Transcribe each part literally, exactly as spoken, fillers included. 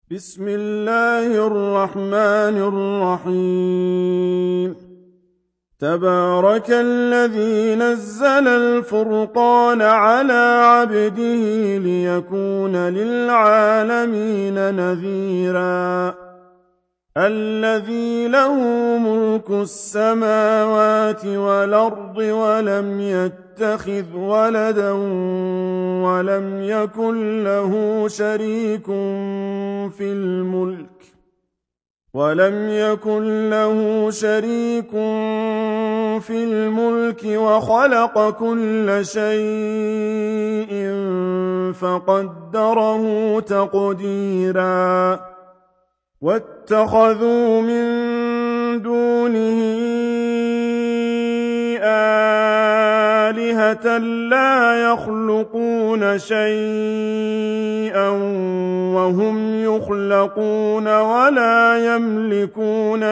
بسم الله الرحمن الرحيم. تبارك الذي نزل الفرقان على عبده ليكون للعالمين نذيرا. الذي له ملك السماوات والأرض ولم يتخذ ولدا ولم يكن له شريك في الملك ولم يكن له شريك في الملك وخلق كل شيء فقدره تقديرا. واتخذوا من دونه آلهة لا يخلقون شيئا وهم يخلقون ولا يملكون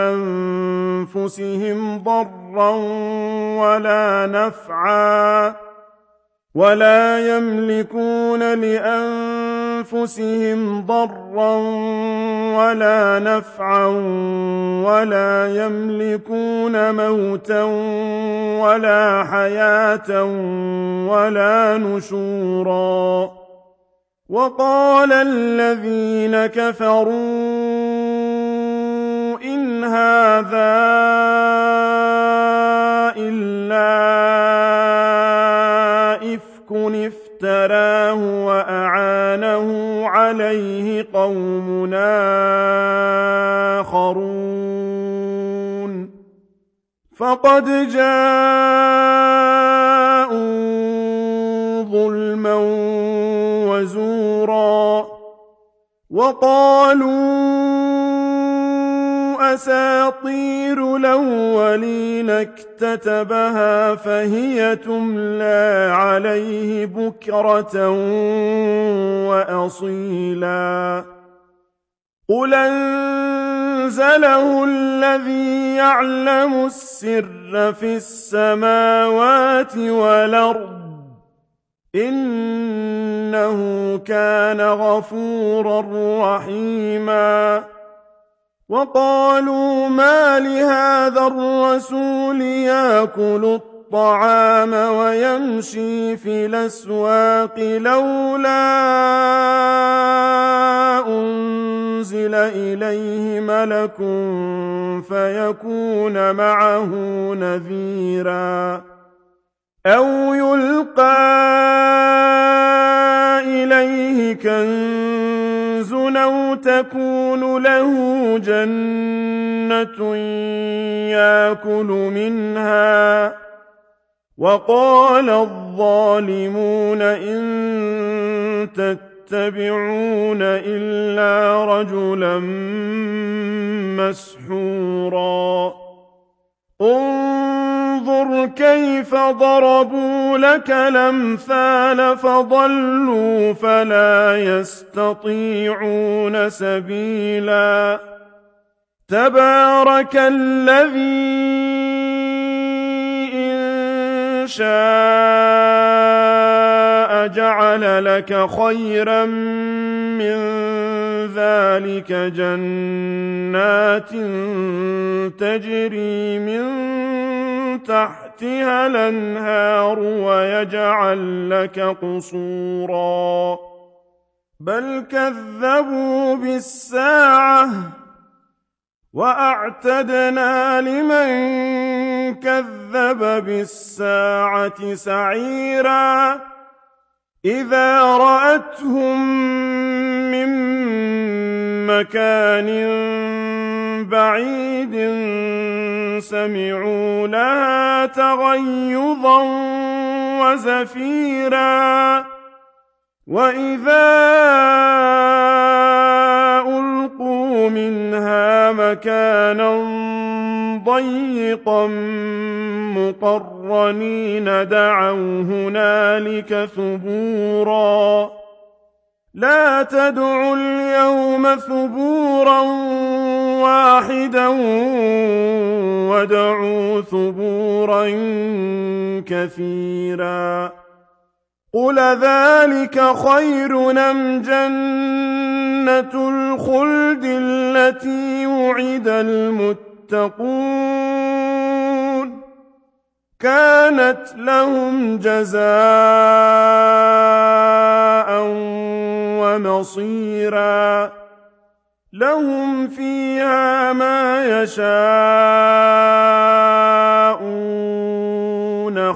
لأنفسهم ضرا ولا نفعا ولا يملكون لأنفسهم ضرا ولا نفعا ولا يملكون موتا ولا حياة ولا نشورا. وقال الذين كفروا إن هذا إلا إفك افتراه وأعانه عليه قوم آخرون فقد جاءوا ظلما وزورا. وقالوا أساطير الأولين اكتتبها فهي تملى عليه بكرة وأصيلا. قل أنزله الذي يعلم السر في السماوات والأرض إنه كان غفورا رحيما. وقالوا ما لهذا الرسول يأكل الطعام ويمشي في الأسواق لولا أنزل إليه ملك فيكون معه نذيرا أو يلقى إليه كنز أو تكون له جنة يأكل منها. وقال الظالمون إن تتبعون إلا رجلا مسحورا. انظر كيف ضربوا لك الأمثال فضلوا فلا يستطيعون سبيلا. تبارك الذي إن شاء جعل لك خيرا من ذلك جنات تجري من تحتها الأنهار ويجعل لك قصورا بل كذبوا بالساعة وأعتدنا لمن كذب بالساعة سعيرا. إذا رأتهم من مكان بعيد سمعوا لها تغيظا وزفيرا. وإذا ألقوا منها مكانا ضيقا مقرنين دعوا هنالك ثبورا. لا تدعوا اليوم ثبورا واحدا وادعوا ثبورا كثيرا. قل ذلك خير أم جنة الخلد التي وعد المتقون كانت لهم جزاء ومصيرا لهم فيها ما يشاءون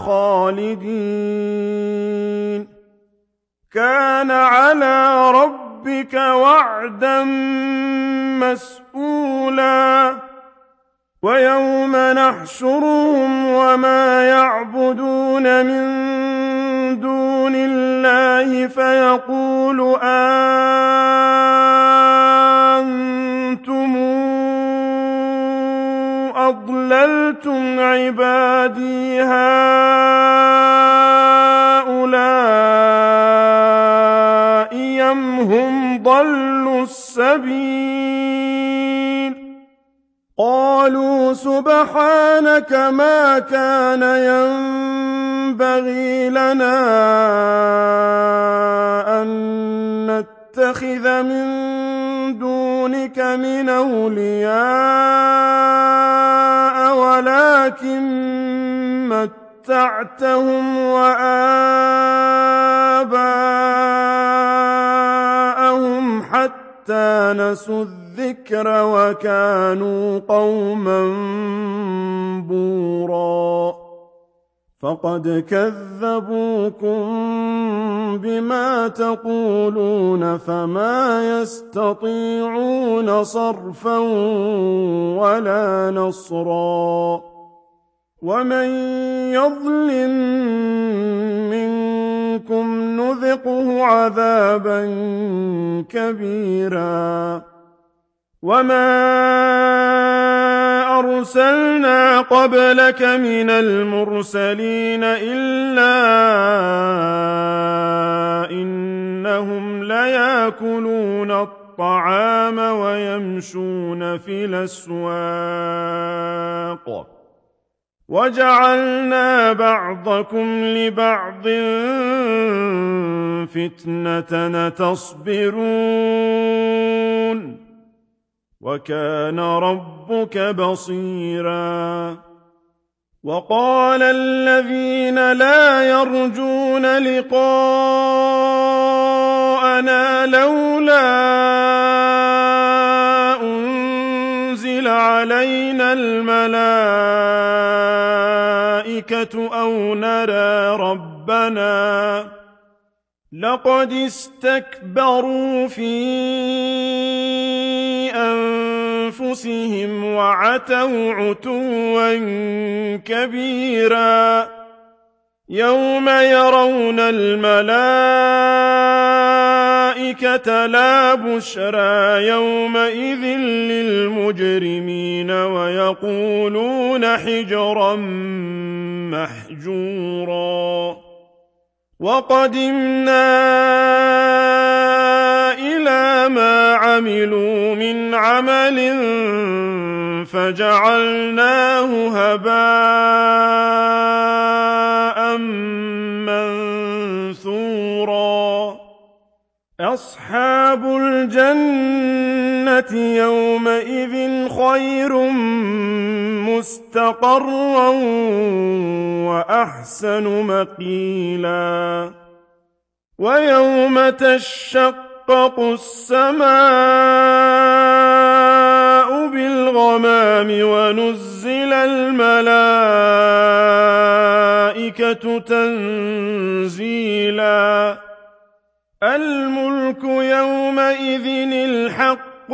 خالدين كان على ربك وعدا مسئولا ويوم نحشرهم وما يعبدون من دون الله فيقول أنتم أضللتم عبادي هؤلاء أم هم ضلوا السبيل قالوا سبحانك ما كان ينبغي لنا أن نتخذ من دونك من أولياء ولكن متعتهم وآباءهم حتى نسوا الذكر وكانوا قوما بورا فقد كذبوكم بما تقولون فما يستطيعون صرفا ولا نصرا ومن يظلم منكم نذقه عذابا كبيرا وما أرسلنا قبلك من المرسلين إلا إنهم ليأكلون الطعام ويمشون في الأسواق وجعلنا بعضكم لبعض فتنة تصبرون وكان ربك بصيرا وقال الذين لا يرجون لقاءنا لولا أنزل علينا الملائكة أو نرى ربنا لقد استكبروا في أنفسهم وعتوا عتوا كبيرا يوم يرون الملائكة لا بشرى يومئذ للمجرمين ويقولون حجرا محجورا وقدمنا إلى ما عملوا من عمل فجعلناه هباء منثورا أصحاب الجنة يومئذ خير مستقرا وأحسن مقيلا ويوم تشقق السماء بالغمام ونزل الملائكة تنزيلا الملك يومئذ الحق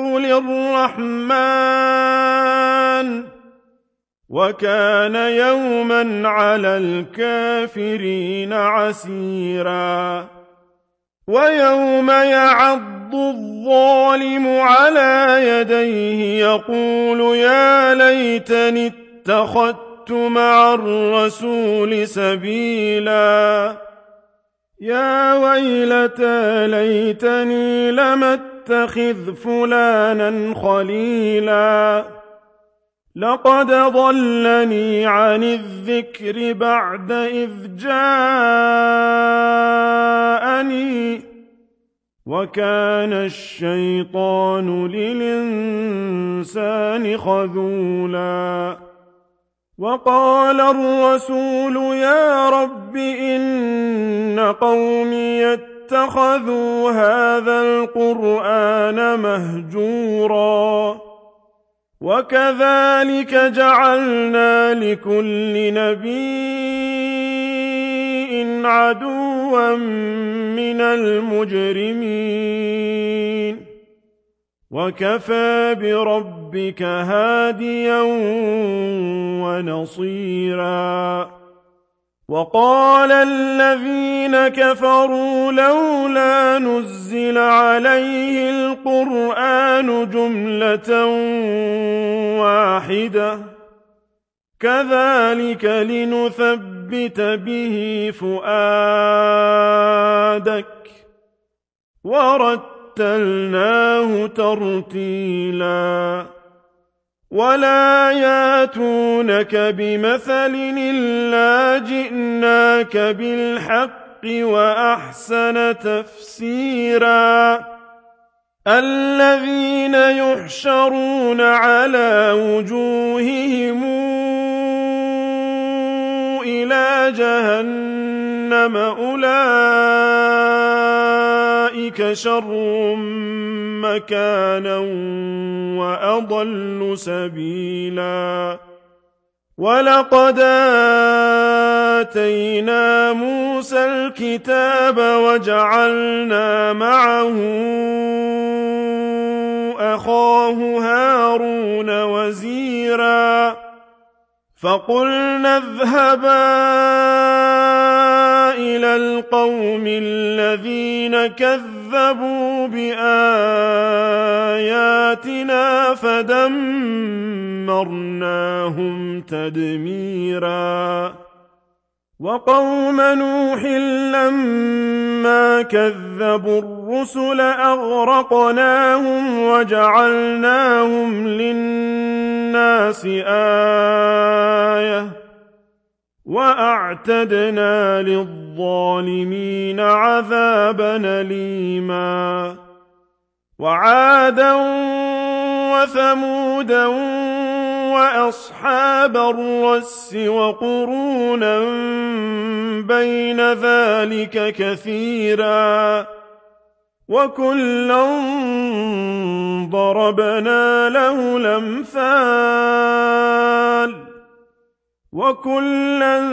للرحمن وكان يوما على الكافرين عسيرا ويوم يعض الظالم على يديه يقول يا ليتني اتخذت مع الرسول سبيلا يا ويلتى ليتني لم اتخذ فلانا خليلا لقد ضلني عن الذكر بعد إذ جاءني وكان الشيطان للإنسان خذولا وقال الرسول يا رب إن قومي اتخذوا هذا القرآن مهجورا وكذلك جعلنا لكل نبي عدوا من المجرمين وكفى بربك هاديا ونصيرا وقال الذين كفروا لولا نزل عليه القرآن جملة واحدة كذلك لنثبت به فؤادك ورتلناه ترتيلا ولا ياتونك بمثل إلا جئناك بالحق وأحسن تفسيرا الذين يحشرون على وجوههم إلى جهنم أولئك شر مكانا وأضل سبيلا ولقد آتينا موسى الكتاب وجعلنا معه أخاه هارون وزيرا فقلنا اذهبا إلى القوم الذين كذبوا بآياتنا فدمرناهم تدميرا وقوم نوح لما كذبوا الرسل أغرقناهم وجعلناهم للناس آية وأعتدنا للظالمين عذابا أليما وعادا وثمودا وأصحاب الرس وقرونا بين ذلك كثيرا وكلا ضربنا له الأمثال وكلا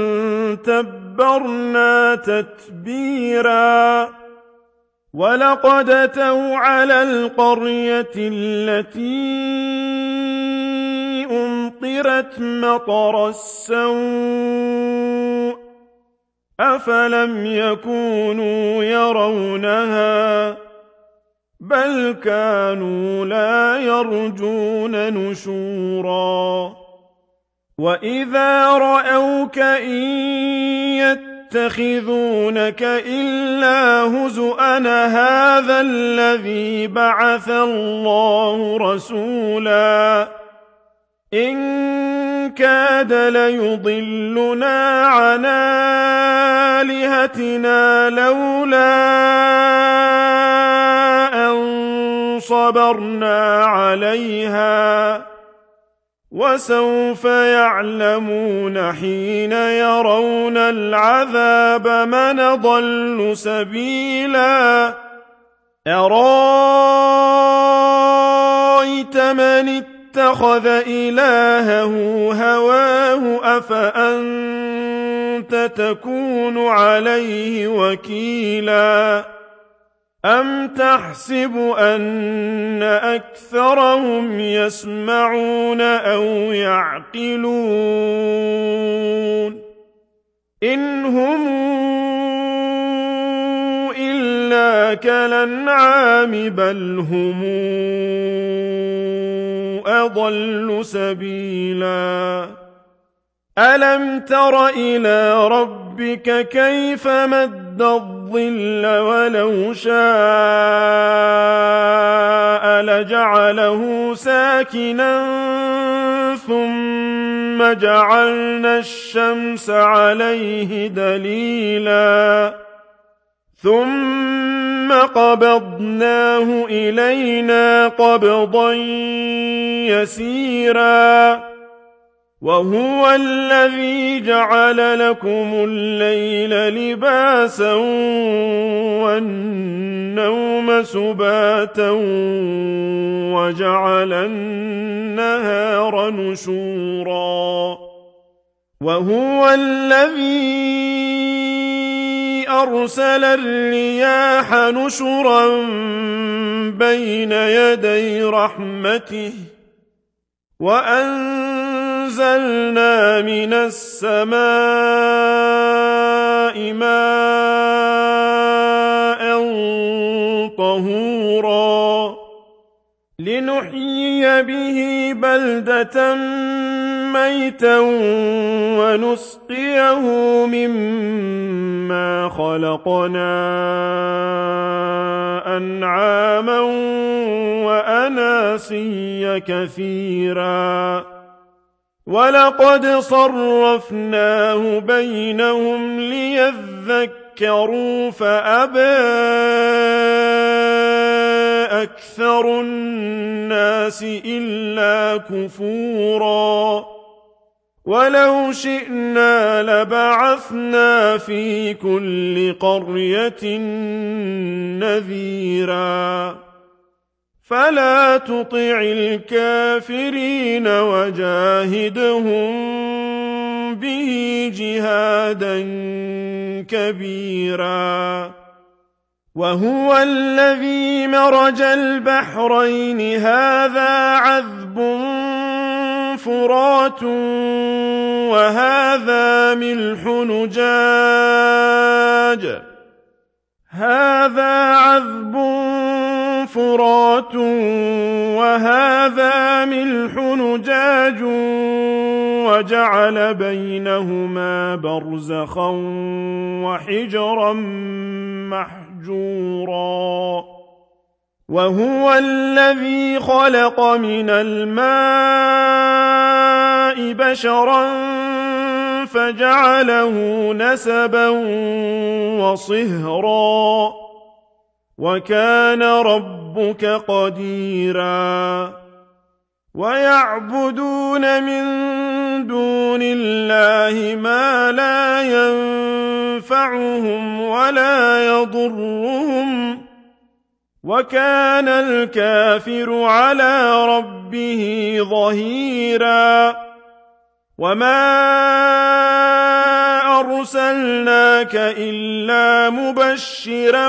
تبرنا تتبيرا ولقد أتوا على القرية التي أمطرت مطر السوء أفلم يكونوا يرونها بل كانوا لا يرجون نشورا وإذا رأوك إن يتخذونك إلا هزؤا هذا الذي بعث الله رسولا إن كاد ليضلنا عن آلهتنا لولا أن صبرنا عليها وسوف يعلمون حين يرون العذاب من ضل سبيلا أرأيت من اتخذ إلهه هواه أفأنت تكون عليه وكيلا أم تحسب أن أكثرهم يسمعون أو يعقلون إن هم إلا كالأنعام بل هم أضل سبيلا ألم تر إلى ربك كيف مد الظل ولو شاء لجعله ساكنا ثم جعلنا الشمس عليه دليلا ثم قبضناه إلينا قبضا يسيرا وهو الذي جعل لكم الليل لباسا والنوم سباتا وجعل النهار نشورا وهو الذي أرسل الرياح نشرا بين يدي رحمته وأنزلنا من السماء ماء طهورا لنحيي به بلدة ميتا ونسقيه مما خلقنا أنعاما وأناسيا كثيرا ولقد صرفناه بينهم ليذكروا فأبى أكثر الناس إلا كفورا ولو شئنا لبعثنا في كل قرية نذيرا فلا تطع الكافرين وجاهدهم به جهادا كبيرا وهو الذي مرج البحرين هذا عذب فرات وهذا ملح نجاج هذا عذب فرات وهذا ملح نجاج وجعل بينهما برزخا وحجرا محجورا وهو الذي خلق من الماء بشرا فجعله نسبا وصهرا وكان ربك قديرا ويعبدون من دون الله ما لا ينفعهم ولا يضرهم وكان الكافر على ربه ظهيرا وما أرسلناك إلا مبشرا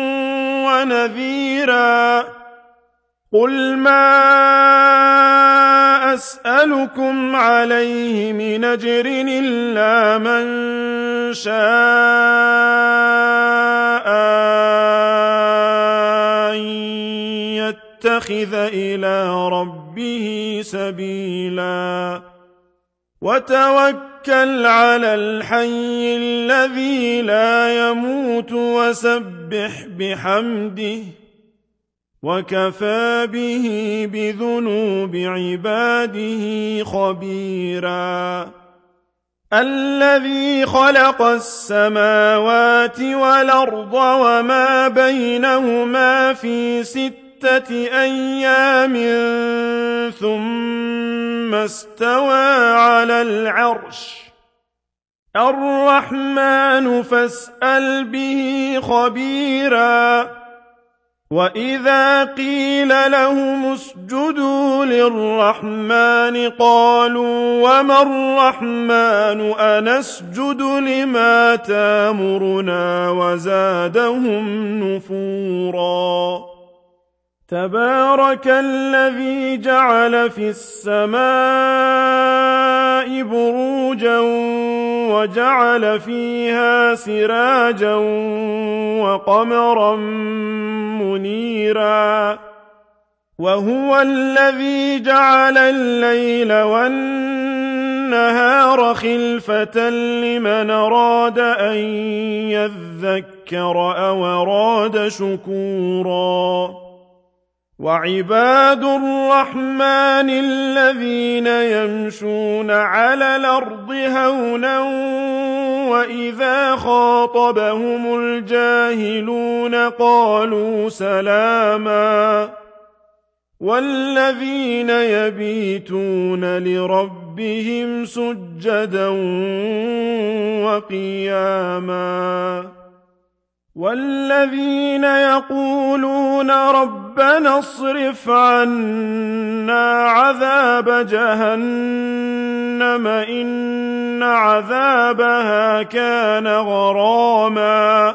ونذيرا قل ما أسألكم عليه من أجر إلا من شاء أن يتخذ إلى ربه سبيلا وتوكل على الحي الذي لا يموت وسبح بحمده وكفى به بذنوب عباده خبيرا الذي خلق السماوات والأرض وما بينهما في ستة أيام ثم استوى على العرش الرحمن فاسأل به خبيرا وإذا قيل لهم اسجدوا للرحمن قالوا وما الرحمن أنسجد لما تامرنا وزادهم نفورا تبارك الذي جعل في السماء بروجا وجعل فيها سراجا وقمرا منيرا وهو الذي جعل الليل والنهار خلفة لمن أراد أن يذكر أو أراد شكورا وعباد الرحمن الذين يمشون على الأرض هونا وإذا خاطبهم الجاهلون قالوا سلاما والذين يبيتون لربهم سجدا وقياما والذين يقولون ربنا اصرف عنا عذاب جهنم إن عذابها كان غراما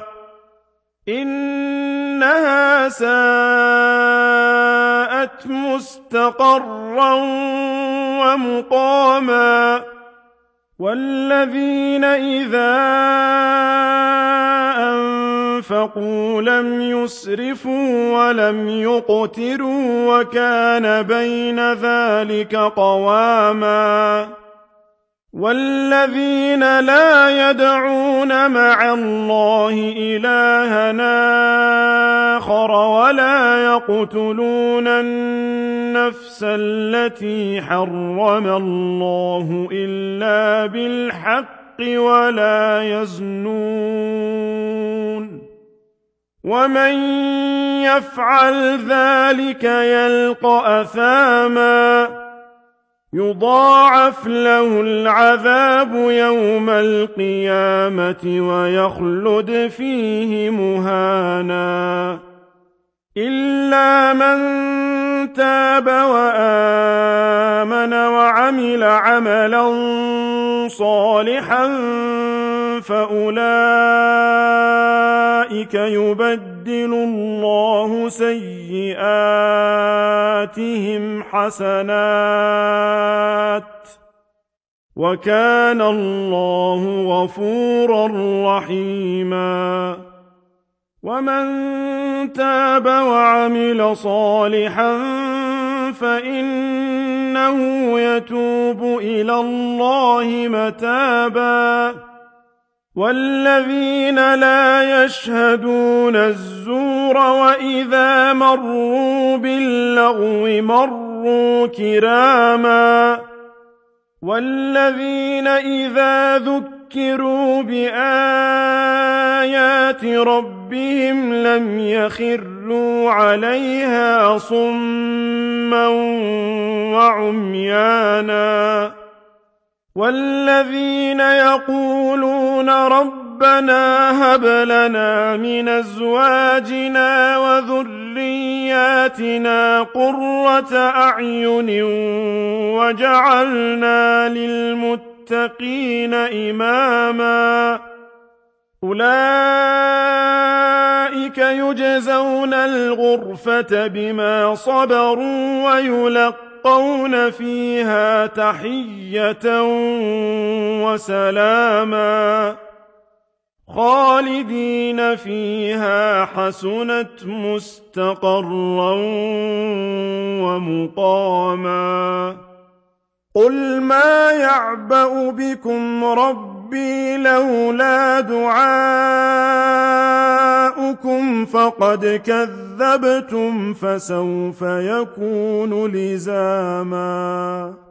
إنها ساءت مستقرا ومقاما والذين إذا أنفقوا لم يسرفوا ولم يقتروا وكان بين ذلك قواما والذين لا يدعون مع الله إلهًا آخر ولا يقتلون النفس التي حرم الله إلا بالحق ولا يزنون ومن يفعل ذلك يلقى أثاما يضاعف له العذاب يوم القيامة ويخلد فيه مهانا إلا من تاب وآمن وعمل عملا صالحا فأولئك يبدل الله سيئاتهم حسنات وكان الله غفورا رحيما ومن تاب وعمل صالحا فإنه يتوب إلى الله متابا والذين لا يشهدون الزور وإذا مروا باللغو مروا كراما والذين إذا ذكروا بآيات ربهم لم يخروا عليها صما وعميانا والذين يقولون ربنا هب لنا من أزواجنا وذرياتنا قرة أعين وجعلنا للمتقين إماما أولئك يجزون الغرفة بما صبروا ويلقون فيها تحية وسلاما خالدين فيها حسنت مستقرا ومقاما قل ما يعبأ بكم ربي لولا دعاؤكم فقد كذبتم فسوف يكون لزاما